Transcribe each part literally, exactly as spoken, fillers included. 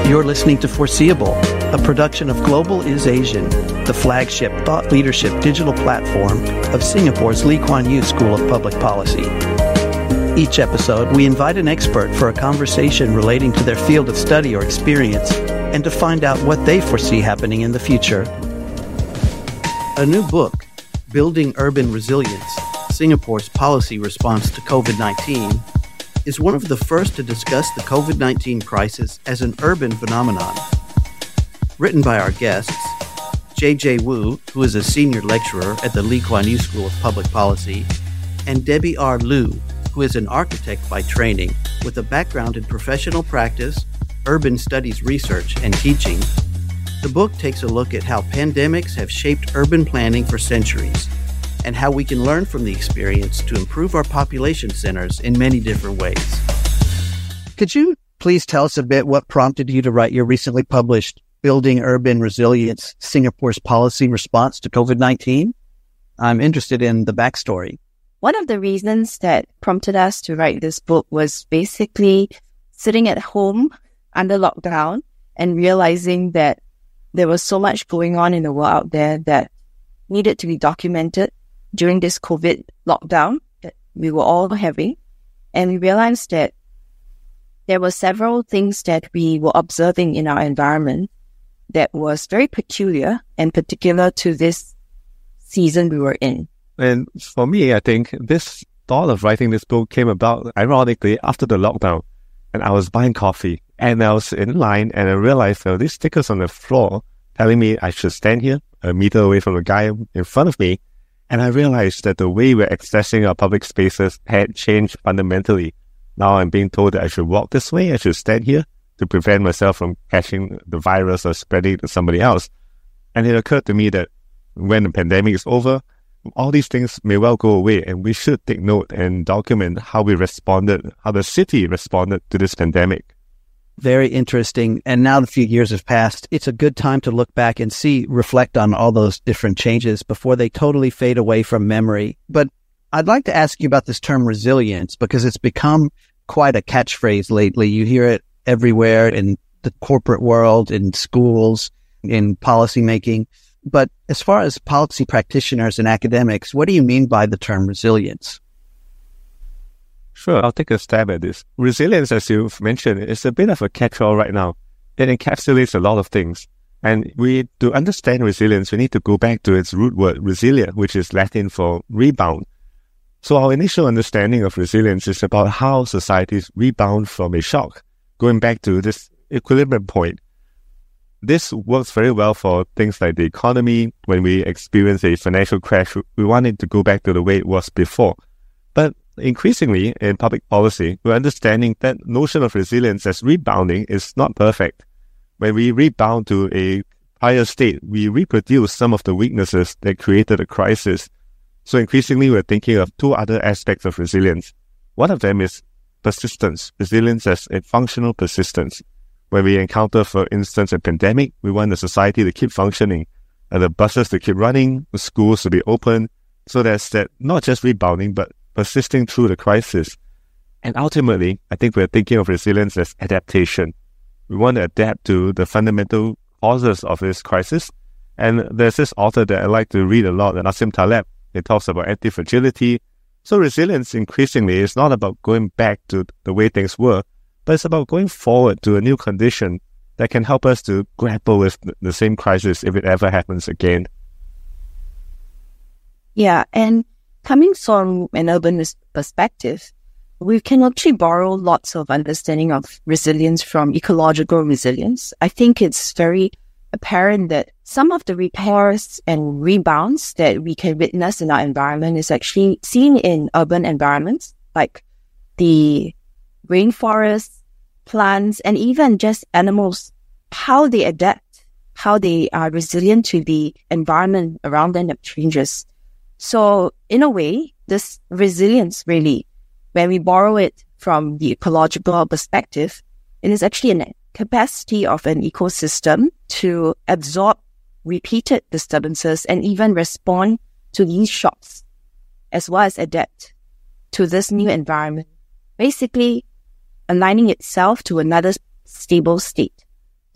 You're listening to Foreseeable, a production of Global is Asian, the flagship thought leadership digital platform of Singapore's Lee Kuan Yew School of Public Policy. Each episode, we invite an expert for a conversation relating to their field of study or experience and to find out what they foresee happening in the future. A new book, Building Urban Resilience, Singapore's Policy Response to COVID nineteen, is one of the first to discuss the COVID nineteen crisis as an urban phenomenon. Written by our guests, J J Wu, who is a senior lecturer at the Lee Kuan Yew School of Public Policy, and Debbie R. Liu, who is an architect by training with a background in professional practice, urban studies research, and teaching. The book takes a look at how pandemics have shaped urban planning for centuries and how we can learn from the experience to improve our population centers in many different ways. Could you please tell us a bit what prompted you to write your recently published Building Urban Resilience, Singapore's Policy Response to COVID nineteen? I'm interested in the backstory. One of the reasons that prompted us to write this book was basically sitting at home under lockdown and realizing that there was so much going on in the world out there that needed to be documented during this COVID lockdown that we were all having. And we realized that there were several things that we were observing in our environment that was very peculiar and particular to this season we were in. And for me, I think this thought of writing this book came about, ironically, after the lockdown. And I was buying coffee and I was in line and I realized there were these stickers on the floor telling me I should stand here a meter away from the guy in front of me. And I realized that the way we're accessing our public spaces had changed fundamentally. Now I'm being told that I should walk this way, I should stand here to prevent myself from catching the virus or spreading it to somebody else. And it occurred to me that when the pandemic is over, all these things may well go away, and we should take note and document how we responded, how the city responded to this pandemic. Very interesting. And now that a few years have passed, it's a good time to look back and see, reflect on all those different changes before they totally fade away from memory. But I'd like to ask you about this term resilience, because it's become quite a catchphrase lately. You hear it everywhere in the corporate world, in schools, in policymaking. But as far as policy practitioners and academics, what do you mean by the term resilience? Sure, I'll take a stab at this. Resilience, as you've mentioned, is a bit of a catch-all right now. It encapsulates a lot of things. And we, to understand resilience, we need to go back to its root word, resilia, which is Latin for rebound. So our initial understanding of resilience is about how societies rebound from a shock, going back to this equilibrium point. This works very well for things like the economy. When we experience a financial crash, we want it to go back to the way it was before. But increasingly in public policy, we're understanding that notion of resilience as rebounding is not perfect. When we rebound to a higher state, we reproduce some of the weaknesses that created a crisis. So increasingly, we're thinking of two other aspects of resilience. One of them is persistence, resilience as a functional persistence. When we encounter, for instance, a pandemic, we want the society to keep functioning, and the buses to keep running, the schools to be open. So there's that not just rebounding, but persisting through the crisis. And ultimately, I think we're thinking of resilience as adaptation. We want to adapt to the fundamental causes of this crisis. And there's this author that I like to read a lot, Nassim Taleb. He talks about anti-fragility. So resilience increasingly is not about going back to the way things were, but it's about going forward to a new condition that can help us to grapple with the same crisis if it ever happens again. Yeah, and coming from an urban perspective, we can actually borrow lots of understanding of resilience from ecological resilience. I think it's very apparent that some of the repairs and rebounds that we can witness in our environment is actually seen in urban environments, like the rainforests, plants, and even just animals, how they adapt, how they are resilient to the environment around them that changes. So in a way, this resilience really, when we borrow it from the ecological perspective, it is actually a capacity of an ecosystem to absorb repeated disturbances and even respond to these shocks, as well as adapt to this new environment, basically aligning itself to another stable state.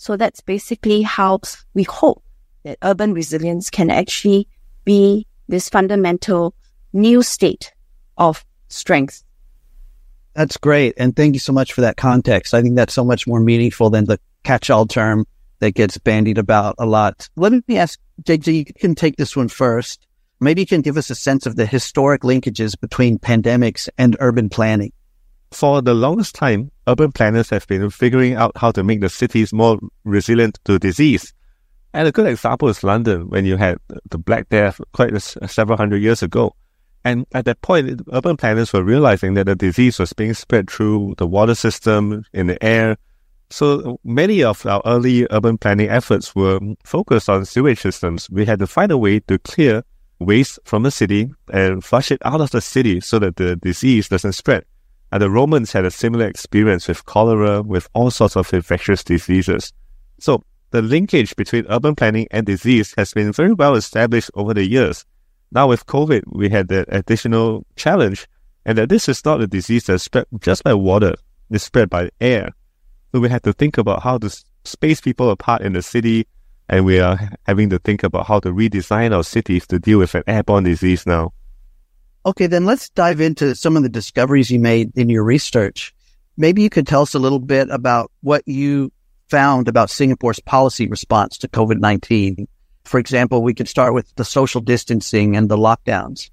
So that's basically how we hope that urban resilience can actually be this fundamental new state of strength. That's great. And thank you so much for that context. I think that's so much more meaningful than the catch-all term that gets bandied about a lot. Let me ask, J J, you can take this one first. Maybe you can give us a sense of the historic linkages between pandemics and urban planning. For the longest time, urban planners have been figuring out how to make the cities more resilient to disease. And a good example is London, when you had the Black Death quite a, several hundred years ago. And at that point, urban planners were realizing that the disease was being spread through the water system, in the air. So many of our early urban planning efforts were focused on sewage systems. We had to find a way to clear waste from the city and flush it out of the city so that the disease doesn't spread. And the Romans had a similar experience with cholera, with all sorts of infectious diseases. So the linkage between urban planning and disease has been very well established over the years. Now with COVID, we had the additional challenge, and that this is not a disease that's spread just by water, it's spread by air. So we had to think about how to space people apart in the city, and we are having to think about how to redesign our cities to deal with an airborne disease now. Okay, then let's dive into some of the discoveries you made in your research. Maybe you could tell us a little bit about what you found about Singapore's policy response to COVID nineteen. For example, we could start with the social distancing and the lockdowns.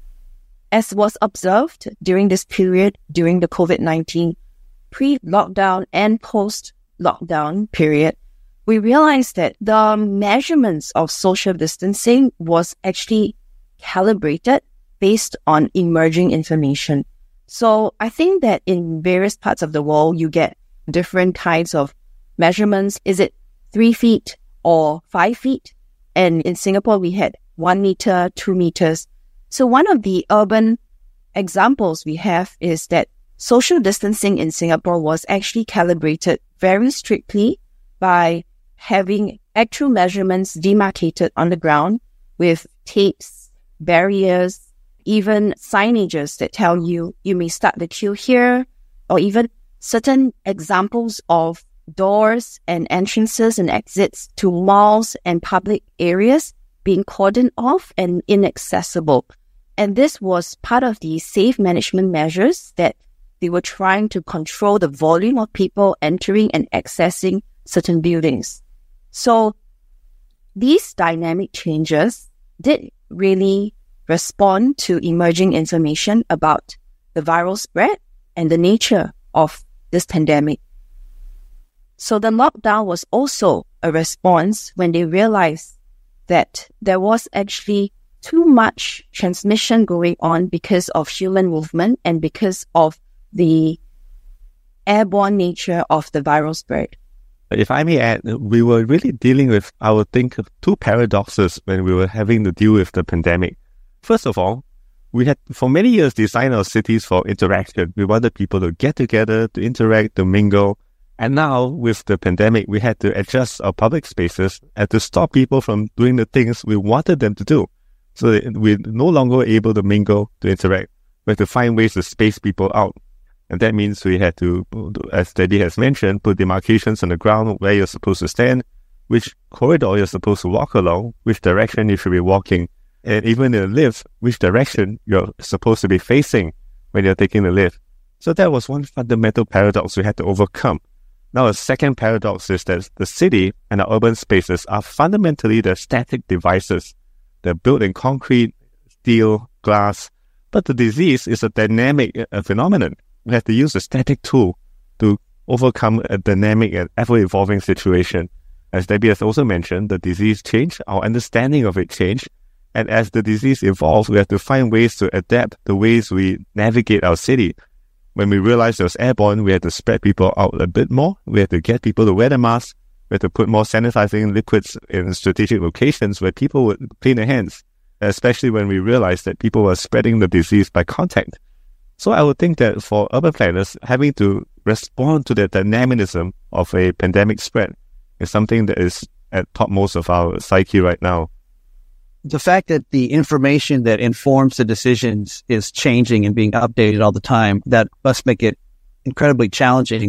As was observed during this period, during the COVID nineteen pre-lockdown and post-lockdown period, we realized that the measurements of social distancing was actually calibrated based on emerging information. So I think that in various parts of the world, you get different kinds of measurements. Is it three feet or five feet? And in Singapore, we had one meter, two meters. So one of the urban examples we have is that social distancing in Singapore was actually calibrated very strictly by having actual measurements demarcated on the ground with tapes, barriers, even signages that tell you you may start the queue here, or even certain examples of doors and entrances and exits to malls and public areas being cordoned off and inaccessible. And this was part of the safe management measures that they were trying to control the volume of people entering and accessing certain buildings. So these dynamic changes did really respond to emerging information about the viral spread and the nature of this pandemic. So the lockdown was also a response when they realized that there was actually too much transmission going on because of human movement and because of the airborne nature of the viral spread. If I may add, we were really dealing with, I would think, two paradoxes when we were having to deal with the pandemic. First of all, we had for many years designed our cities for interaction. We wanted people to get together, to interact, to mingle. And now, with the pandemic, we had to adjust our public spaces and to stop people from doing the things we wanted them to do. So that we're no longer able to mingle, to interact. We have to find ways to space people out. And that means we had to, as Teddy has mentioned, put demarcations on the ground where you're supposed to stand, which corridor you're supposed to walk along, which direction you should be walking, and even in a lift, which direction you're supposed to be facing when you're taking the lift. So that was one fundamental paradox we had to overcome. Now, a second paradox is that the city and our urban spaces are fundamentally the static devices. They're built in concrete, steel, glass, but the disease is a dynamic uh, phenomenon. We have to use a static tool to overcome a dynamic and ever-evolving situation. As Debbie has also mentioned, the disease changed, our understanding of it changed, and as the disease evolved, we have to find ways to adapt the ways we navigate our city. When we realized it was airborne, we had to spread people out a bit more. We had to get people to wear the mask. We had to put more sanitizing liquids in strategic locations where people would clean their hands, especially when we realized that people were spreading the disease by contact. So I would think that for urban planners, having to respond to the dynamism of a pandemic spread is something that is at topmost of our psyche right now. The fact that the information that informs the decisions is changing and being updated all the time, that must make it incredibly challenging.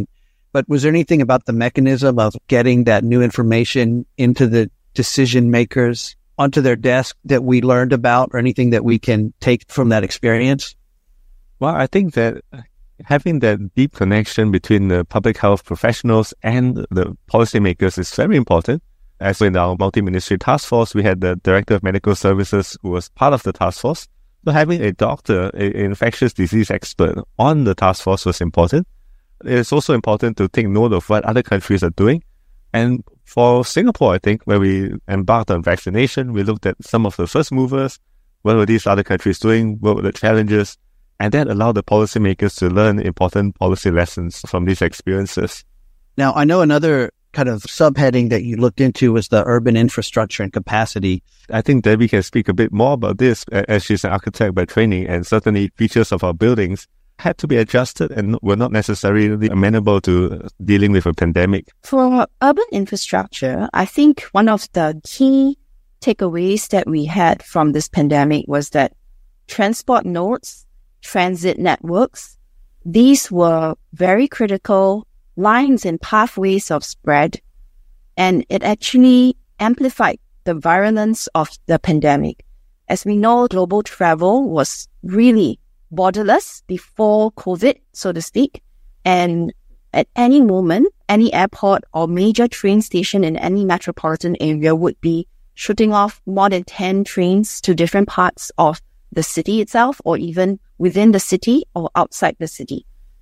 But was there anything about the mechanism of getting that new information into the decision makers onto their desk that we learned about, or anything that we can take from that experience? Well, I think that having that deep connection between the public health professionals and the policymakers is very important. As in our multi-ministry task force, we had the Director of Medical Services who was part of the task force. So having a doctor, an infectious disease expert on the task force was important. It's also important to take note of what other countries are doing. And for Singapore, I think, where we embarked on vaccination, we looked at some of the first movers. What were these other countries doing? What were the challenges? And that allowed the policymakers to learn important policy lessons from these experiences. Now, I know another kind of subheading that you looked into was the urban infrastructure and capacity. I think Debbie can speak a bit more about this, as she's an architect by training, and certainly features of our buildings had to be adjusted and were not necessarily amenable to dealing with a pandemic. For urban infrastructure, I think one of the key takeaways that we had from this pandemic was that transport nodes, transit networks, these were very critical lines and pathways of spread, and it actually amplified the virulence of the pandemic. As we know, global travel was really borderless before COVID, so to speak, and at any moment, any airport or major train station in any metropolitan area would be shooting off more than ten trains to different parts of the city itself, or even within the city or outside the city.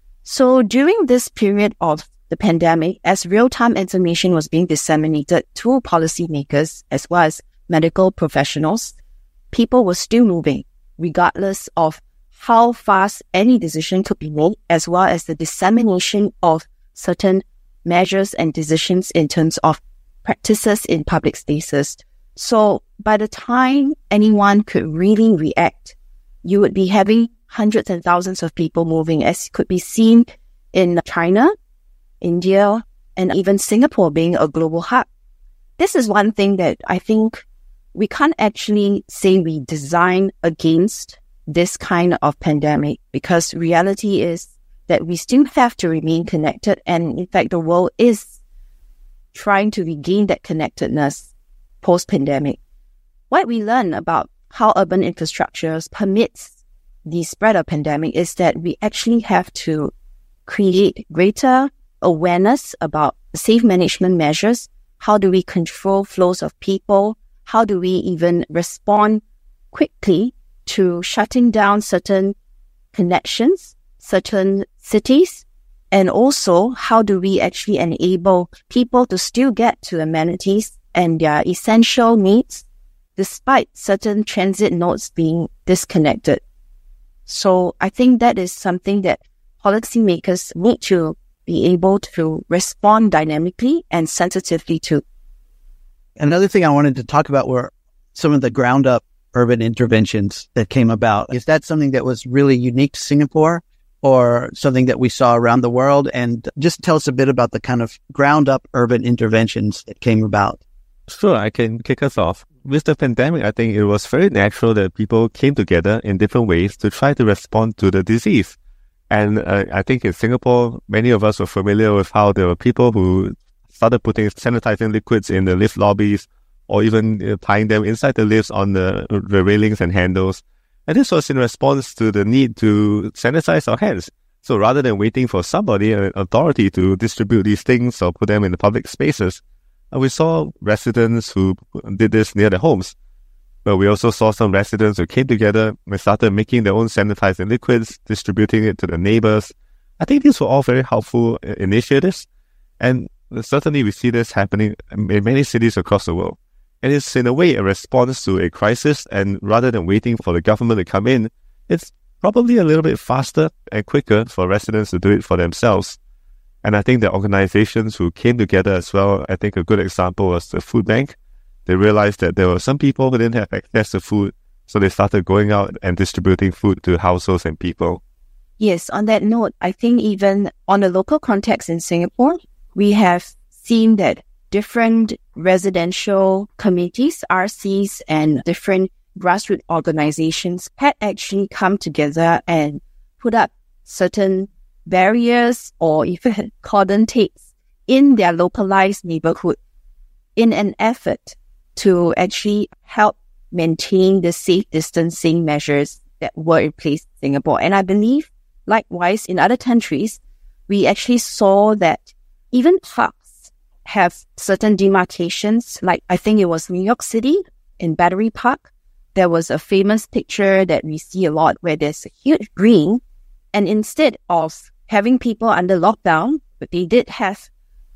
So during this period of the pandemic, as real-time information was being disseminated to policymakers as well as medical professionals, people were still moving, regardless of how fast any decision could be made, as well as the dissemination of certain measures and decisions in terms of practices in public spaces. So by the time anyone could really react, you would be having hundreds and thousands of people moving, as could be seen in China, India, and even Singapore being a global hub. This is one thing that I think we can't actually say we design against this kind of pandemic, because reality is that we still have to remain connected, and in fact the world is trying to regain that connectedness post-pandemic. What we learn about how urban infrastructures permits the spread of pandemic is that we actually have to create greater awareness about safe management measures. How do we control flows of people? How do we even respond quickly to shutting down certain connections, certain cities? And also, how do we actually enable people to still get to amenities and their essential needs despite certain transit nodes being disconnected? So I think that is something that policymakers need to be able to respond dynamically and sensitively to. Another thing I wanted to talk about were some of the ground up urban interventions that came about. Is that something that was really unique to Singapore, or something that we saw around the world? And just tell us a bit about the kind of ground up urban interventions that came about. Sure, I can kick us off. With the pandemic, I think it was very natural that people came together in different ways to try to respond to the disease. And uh, I think in Singapore, many of us were familiar with how there were people who started putting sanitizing liquids in the lift lobbies, or even uh, tying them inside the lifts on the, the railings and handles. And this was in response to the need to sanitize our hands. So rather than waiting for somebody, an authority, to distribute these things or put them in the public spaces, uh, we saw residents who did this near their homes. But we also saw some residents who came together and started making their own sanitizing liquids, distributing it to the neighbors. I think these were all very helpful initiatives. And certainly we see this happening in many cities across the world. And it's in a way a response to a crisis, and rather than waiting for the government to come in, it's probably a little bit faster and quicker for residents to do it for themselves. And I think the organizations who came together as well, I think a good example was the food bank. They realized that there were some people who didn't have access to food, so they started going out and distributing food to households and people. Yes, on that note, I think even on a local context in Singapore, we have seen that different residential committees, R Cs, and different grassroots organizations had actually come together and put up certain barriers or even cordon takes in their localized neighborhood in an effort to actually help maintain the safe distancing measures that were in place in Singapore. And I believe, likewise, in other countries, we actually saw that even parks have certain demarcations. Like, I think it was New York City in Battery Park. There was a famous picture that we see a lot where there's a huge green, and instead of having people under lockdown, but they did have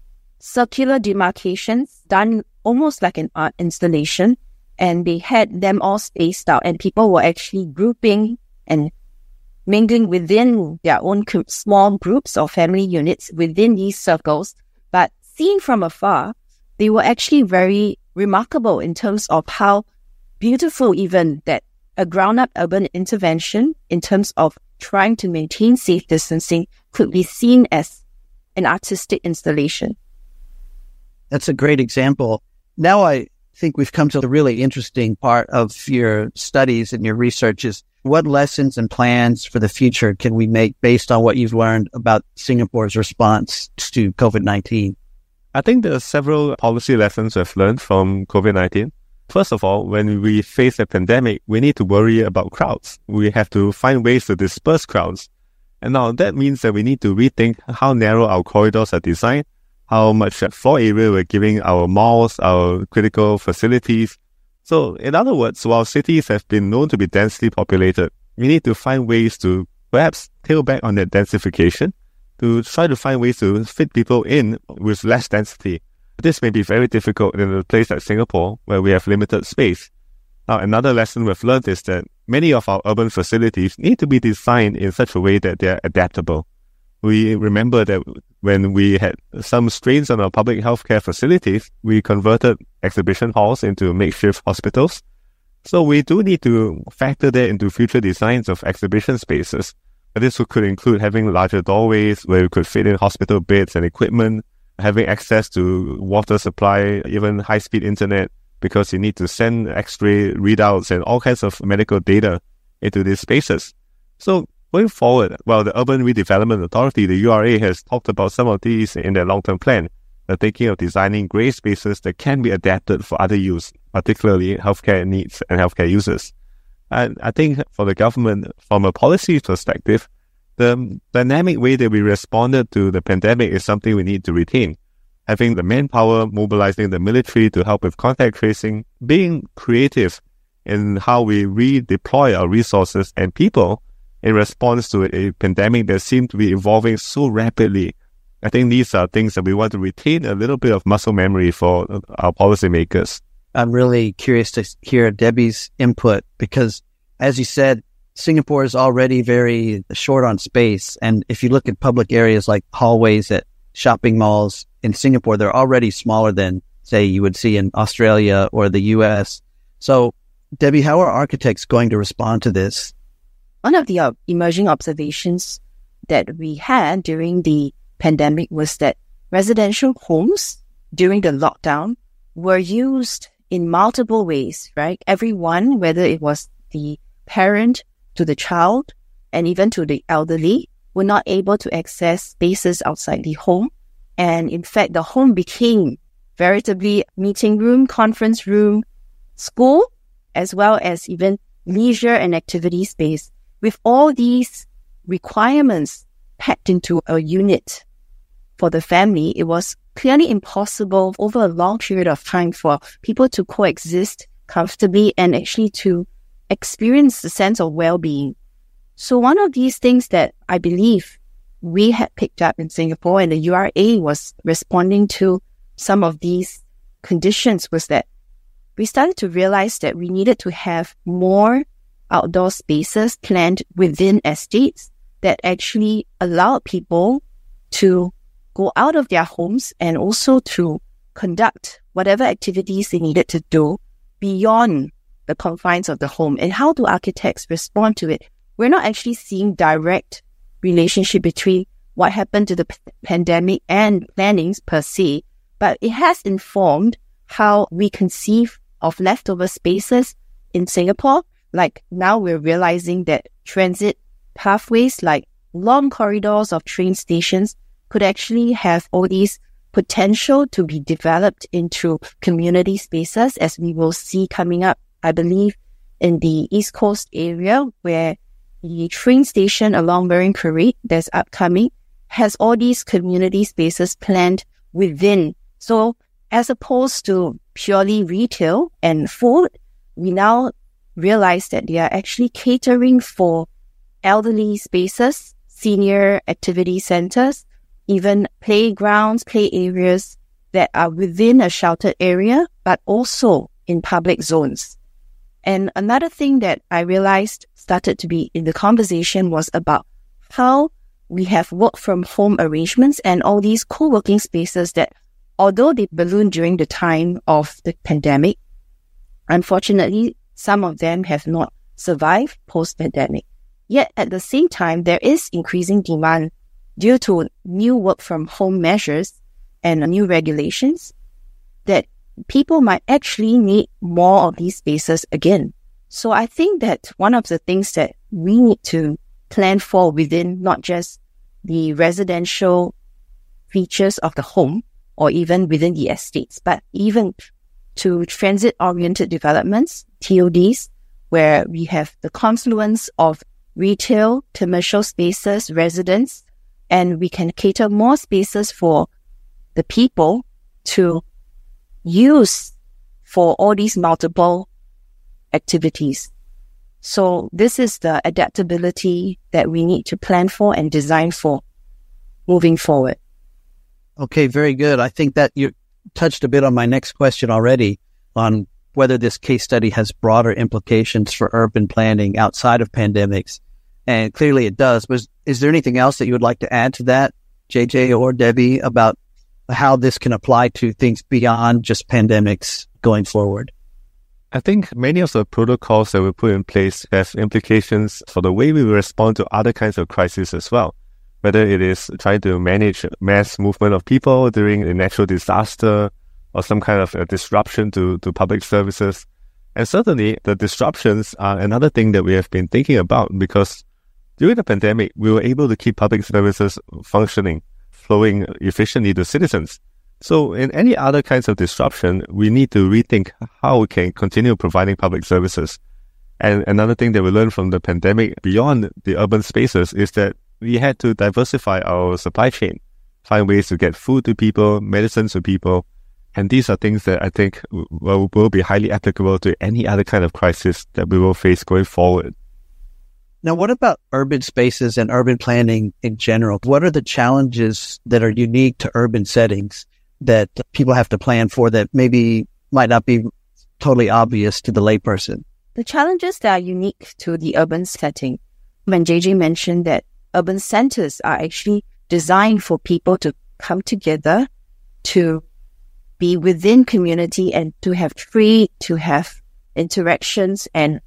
circular demarcations done almost like an art installation, and they had them all spaced out, and people were actually grouping and mingling within their own small groups or family units within these circles. But seen from afar, they were actually very remarkable in terms of how beautiful even that a ground-up urban intervention in terms of trying to maintain safe distancing could be seen as an artistic installation. That's a great example. Now I think we've come to the really interesting part of your studies and your research is what lessons and plans for the future can we make based on what you've learned about Singapore's response to COVID nineteen? I think there are several policy lessons we've learned from COVID nineteen. First of all, when we face a pandemic, we need to worry about crowds. We have to find ways to disperse crowds. And now that means that we need to rethink how narrow our corridors are designed, how much floor area we're giving our malls, our critical facilities. So in other words, while cities have been known to be densely populated, we need to find ways to perhaps tail back on that densification, to try to find ways to fit people in with less density. This may be very difficult in a place like Singapore, where we have limited space. Now, another lesson we've learned is that many of our urban facilities need to be designed in such a way that they're adaptable. We remember that when we had some strains on our public healthcare facilities, we converted exhibition halls into makeshift hospitals. So we do need to factor that into future designs of exhibition spaces. This could include having larger doorways where we could fit in hospital beds and equipment, having access to water supply, even high-speed internet, because you need to send X-ray readouts and all kinds of medical data into these spaces. So going forward, well, the Urban Redevelopment Authority, the U R A, has talked about some of these in their long-term plan. They're thinking of designing grey spaces that can be adapted for other use, particularly healthcare needs and healthcare users. And I think for the government, from a policy perspective, the dynamic way that we responded to the pandemic is something we need to retain. Having the manpower, mobilizing the military to help with contact tracing, being creative in how we redeploy our resources and people in response to a pandemic that seemed to be evolving so rapidly. I think these are things that we want to retain a little bit of muscle memory for our policymakers. I'm really curious to hear Debbie's input because, as you said, Singapore is already very short on space. And if you look at public areas like hallways at shopping malls in Singapore, they're already smaller than, say, you would see in Australia or the U S. So, Debbie, how are architects going to respond to this? One of the uh, emerging observations that we had during the pandemic was that residential homes during the lockdown were used in multiple ways, right? Everyone, whether it was the parent to the child and even to the elderly, were not able to access spaces outside the home. And in fact, the home became veritably meeting room, conference room, school, as well as even leisure and activity space. With all these requirements packed into a unit for the family, it was clearly impossible over a long period of time for people to coexist comfortably and actually to experience the sense of well-being. So one of these things that I believe we had picked up in Singapore and the U R A was responding to some of these conditions was that we started to realize that we needed to have more outdoor spaces planned within estates that actually allowed people to go out of their homes and also to conduct whatever activities they needed to do beyond the confines of the home. And how do architects respond to it? We're not actually seeing direct relationship between what happened to the p- pandemic and plannings per se, but it has informed how we conceive of leftover spaces in Singapore. Like now we're realizing that transit pathways like long corridors of train stations could actually have all these potential to be developed into community spaces, as we will see coming up, I believe, in the East Coast area, where the train station along Marine Parade that's upcoming has all these community spaces planned within. So as opposed to purely retail and food, we now realize that they are actually catering for elderly spaces, senior activity centers, even playgrounds, play areas that are within a sheltered area, but also in public zones. And another thing that I realized started to be in the conversation was about how we have work from home arrangements and all these co-working spaces that, although they ballooned during the time of the pandemic, unfortunately, some of them have not survived post-pandemic. Yet at the same time, there is increasing demand due to new work from home measures and new regulations that people might actually need more of these spaces again. So I think that one of the things that we need to plan for within not just the residential features of the home or even within the estates, but even to transit-oriented developments, T O Ds, where we have the confluence of retail, commercial spaces, residents, and we can cater more spaces for the people to use for all these multiple activities. So this is the adaptability that we need to plan for and design for moving forward. Okay, very good. I think that you touched a bit on my next question already on whether this case study has broader implications for urban planning outside of pandemics. And clearly it does. But is there anything else that you would like to add to that, J J or Debbie, about how this can apply to things beyond just pandemics going forward? I think many of the protocols that we put in place have implications for the way we respond to other kinds of crises as well. Whether it is trying to manage mass movement of people during a natural disaster or some kind of a disruption to, to public services. And certainly the disruptions are another thing that we have been thinking about, because during the pandemic, we were able to keep public services functioning, flowing efficiently to citizens. So in any other kinds of disruption, we need to rethink how we can continue providing public services. And another thing that we learned from the pandemic beyond the urban spaces is that we had to diversify our supply chain, find ways to get food to people, medicines to people. And these are things that I think will, will be highly applicable to any other kind of crisis that we will face going forward. Now, what about urban spaces and urban planning in general? What are the challenges that are unique to urban settings that people have to plan for that maybe might not be totally obvious to the layperson? The challenges that are unique to the urban setting, when J J mentioned that urban centers are actually designed for people to come together, to be within community and to have free, to have interactions and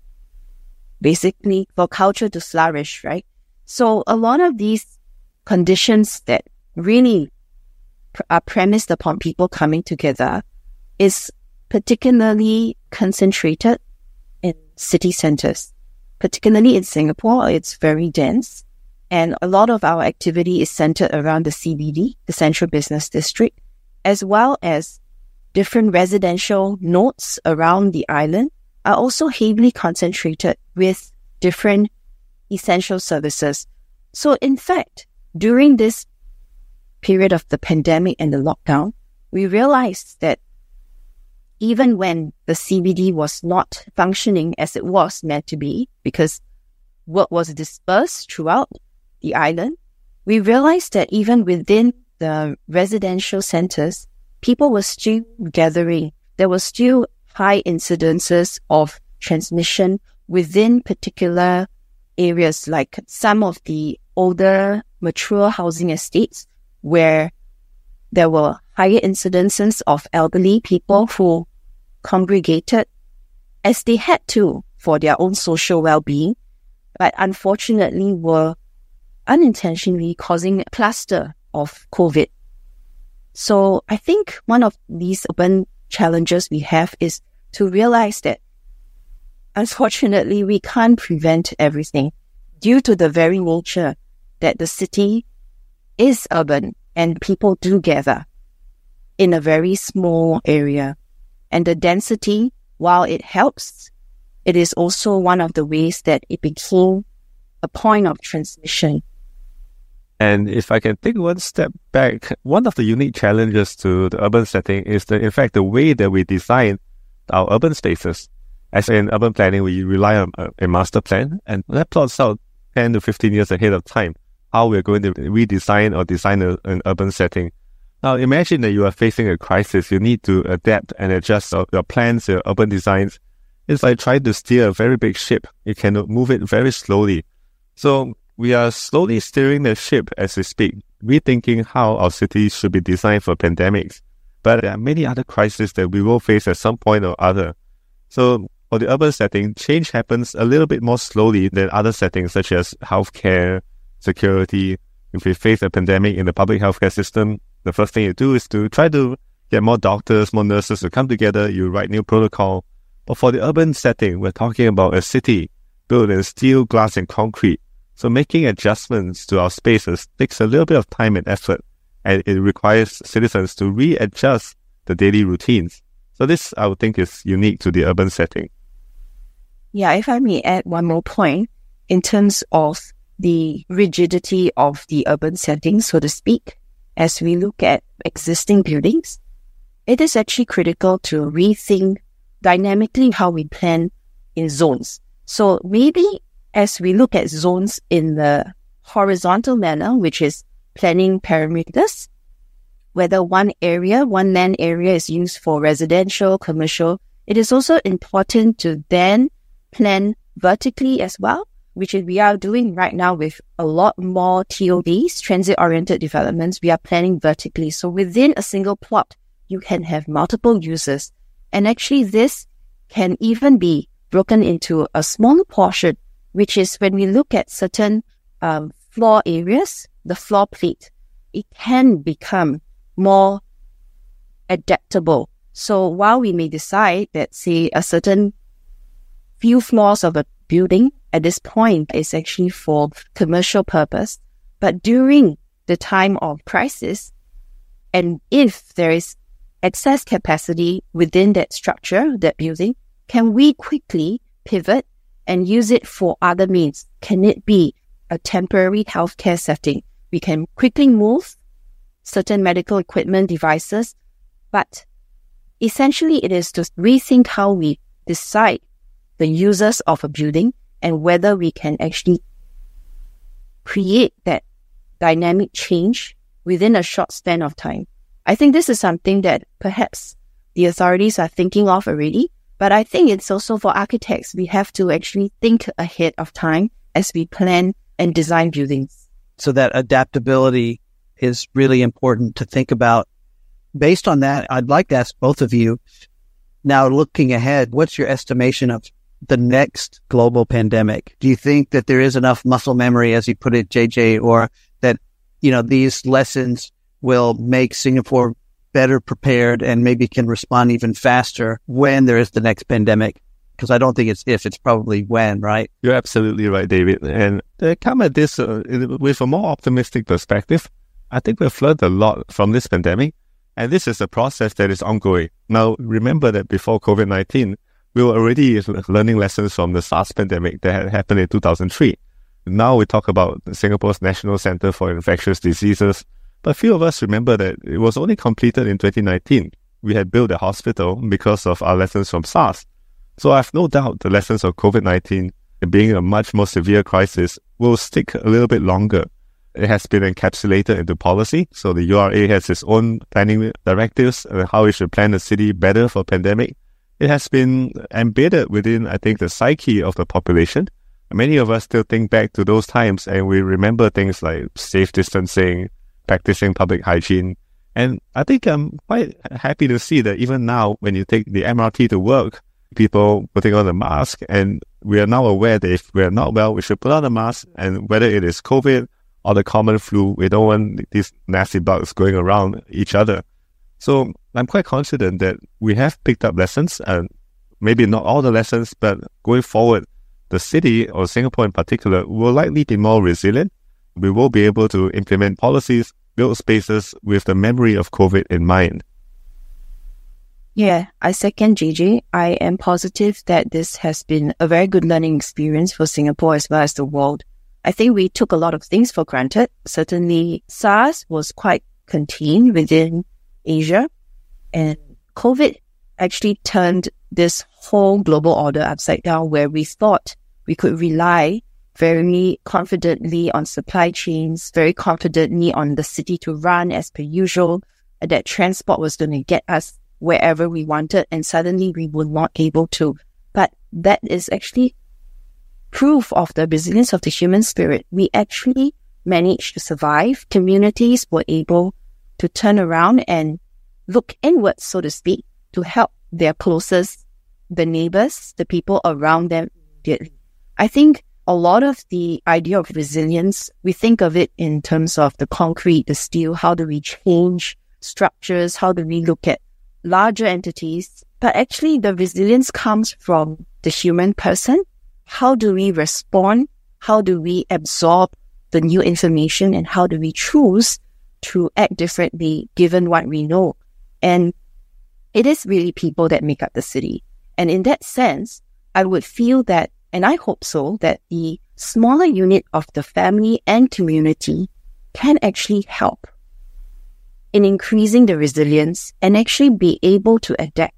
basically for culture to flourish, right? So a lot of these conditions that really pr- are premised upon people coming together is particularly concentrated in city centers. Particularly in Singapore, it's very dense. And a lot of our activity is centered around the C B D, the Central Business District, as well as different residential nodes around the island are also heavily concentrated with different essential services. So in fact, during this period of the pandemic and the lockdown, we realized that even when the C B D was not functioning as it was meant to be, because work was dispersed throughout the island, we realized that even within the residential centers, people were still gathering. There were still high incidences of transmission within particular areas, like some of the older, mature housing estates where there were higher incidences of elderly people who congregated as they had to for their own social well-being, but unfortunately were unintentionally causing a cluster of COVID. So I think one of these urban challenges we have is to realize that unfortunately we can't prevent everything due to the very nature that the city is urban and people do gather in a very small area. And the density, while it helps, it is also one of the ways that it became a point of transmission. And if I can take one step back, one of the unique challenges to the urban setting is that, in fact, the way that we design our urban spaces. As in urban planning, we rely on a, a master plan, and that plots out ten to fifteen years ahead of time how we're going to redesign or design a, an urban setting. Now, imagine that you are facing a crisis. You need to adapt and adjust your, your plans, your urban designs. It's like trying to steer a very big ship. You can move it very slowly. So we are slowly steering the ship as we speak, rethinking how our cities should be designed for pandemics. But there are many other crises that we will face at some point or other. So for the urban setting, change happens a little bit more slowly than other settings such as healthcare, security. If we face a pandemic in the public healthcare system, the first thing you do is to try to get more doctors, more nurses to come together. You write new protocol. But for the urban setting, we're talking about a city built in steel, glass, and concrete. So making adjustments to our spaces takes a little bit of time and effort, and it requires citizens to readjust the daily routines. So this, I would think, is unique to the urban setting. Yeah, if I may add one more point, in terms of the rigidity of the urban setting, so to speak, as we look at existing buildings, it is actually critical to rethink dynamically how we plan in zones. So maybe as we look at zones in the horizontal manner, which is planning parameters, whether one area, one land area is used for residential, commercial, it is also important to then plan vertically as well, which we are doing right now with a lot more T O Ds, transit-oriented developments. We are planning vertically. So within a single plot, you can have multiple users. And actually this can even be broken into a smaller portion, which is when we look at certain um, floor areas, the floor plate, it can become more adaptable. So while we may decide that, say, a certain few floors of a building at this point is actually for commercial purpose, but during the time of crisis, and if there is excess capacity within that structure, that building, can we quickly pivot and use it for other means? Can it be a temporary healthcare setting? We can quickly move certain medical equipment, devices, but essentially it is to rethink how we decide the users of a building and whether we can actually create that dynamic change within a short span of time. I think this is something that perhaps the authorities are thinking of already, but I think it's also for architects. We have to actually think ahead of time as we plan and design buildings. So that adaptability is really important to think about. Based on that, I'd like to ask both of you, now looking ahead, what's your estimation of the next global pandemic? Do you think that there is enough muscle memory, as you put it, J J, or that, you know, these lessons will make Singapore better prepared and maybe can respond even faster when there is the next pandemic? Because I don't think it's if, it's probably when, right? You're absolutely right, David. And to come at this uh, with a more optimistic perspective, I think we've learned a lot from this pandemic. And this is a process that is ongoing. Now, remember that before COVID nineteen, we were already learning lessons from the SARS pandemic that had happened in two thousand three. Now we talk about Singapore's National Centre for Infectious Diseases. But few of us remember that it was only completed in twenty nineteen. We had built a hospital because of our lessons from SARS. So I have no doubt the lessons of COVID nineteen, being a much more severe crisis, will stick a little bit longer. It has been encapsulated into policy. So the U R A has its own planning directives on how we should plan the city better for pandemic. It has been embedded within, I think, the psyche of the population. Many of us still think back to those times and we remember things like safe distancing, practicing public hygiene. And I think I'm quite happy to see that even now, when you take the M R T to work, people putting on a mask, and we are now aware that if we're not well, we should put on a mask, and whether it is COVID or the common flu, we don't want these nasty bugs going around each other. So I'm quite confident that we have picked up lessons, and maybe not all the lessons, but going forward, the city, or Singapore in particular, will likely be more resilient. we will be able to implement policies, build spaces with the memory of COVID in mind. Yeah, I second J J. I am positive that this has been a very good learning experience for Singapore as well as the world. I think we took a lot of things for granted. Certainly, SARS was quite contained within Asia, and COVID actually turned this whole global order upside down, where we thought we could rely very confidently on supply chains, very confidently on the city to run as per usual, and that transport was going to get us wherever we wanted, and suddenly we were not able to. But that is actually proof of the resilience of the human spirit. We actually managed to survive. Communities were able to turn around and look inwards, so to speak, to help their closest, the neighbors, the people around them immediately. I think a lot of the idea of resilience, we think of it in terms of the concrete, the steel, how do we change structures, how do we look at larger entities, but actually the resilience comes from the human person. How do we respond? How do we absorb the new information? And how do we choose to act differently given what we know? And it is really people that make up the city. And in that sense, I would feel that, and I hope so, that the smaller unit of the family and community can actually help in increasing the resilience and actually be able to adapt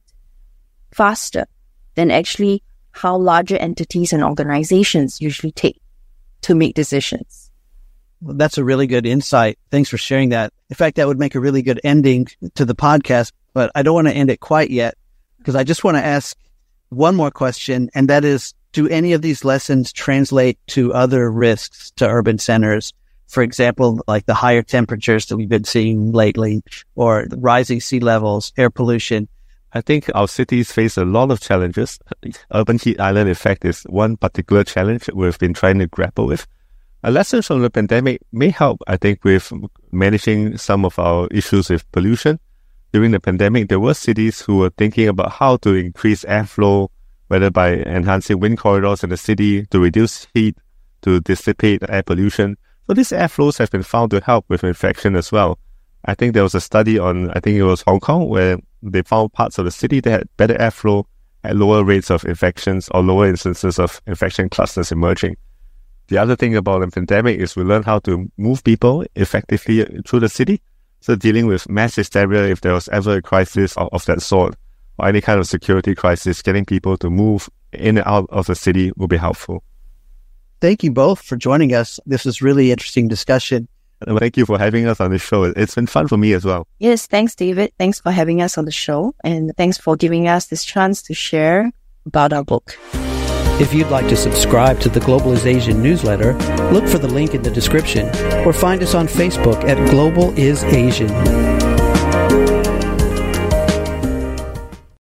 faster than actually how larger entities and organizations usually take to make decisions. Well, that's a really good insight. Thanks for sharing that. In fact, that would make a really good ending to the podcast, but I don't want to end it quite yet because I just want to ask one more question, and that is, do any of these lessons translate to other risks to urban centers? For example, like the higher temperatures that we've been seeing lately, or the rising sea levels, air pollution. I think our cities face a lot of challenges. Urban heat island effect is one particular challenge we've been trying to grapple with. A lesson from the pandemic may help, I think, with managing some of our issues with pollution. During the pandemic, there were cities who were thinking about how to increase airflow, whether by enhancing wind corridors in the city to reduce heat, to dissipate air pollution. So these airflows have been found to help with infection as well. I think there was a study on, I think it was Hong Kong, where they found parts of the city that had better airflow at lower rates of infections or lower instances of infection clusters emerging. The other thing about the pandemic is we learned how to move people effectively through the city. So dealing with mass hysteria, if there was ever a crisis of, of that sort, or any kind of security crisis, getting people to move in and out of the city will be helpful. Thank you both for joining us. This is really interesting discussion. And thank you for having us on the show. It's been fun for me as well. Yes, thanks, David. Thanks for having us on the show. And thanks for giving us this chance to share about our book. If you'd like to subscribe to the Global is Asian newsletter, look for the link in the description or find us on Facebook at Global is Asian.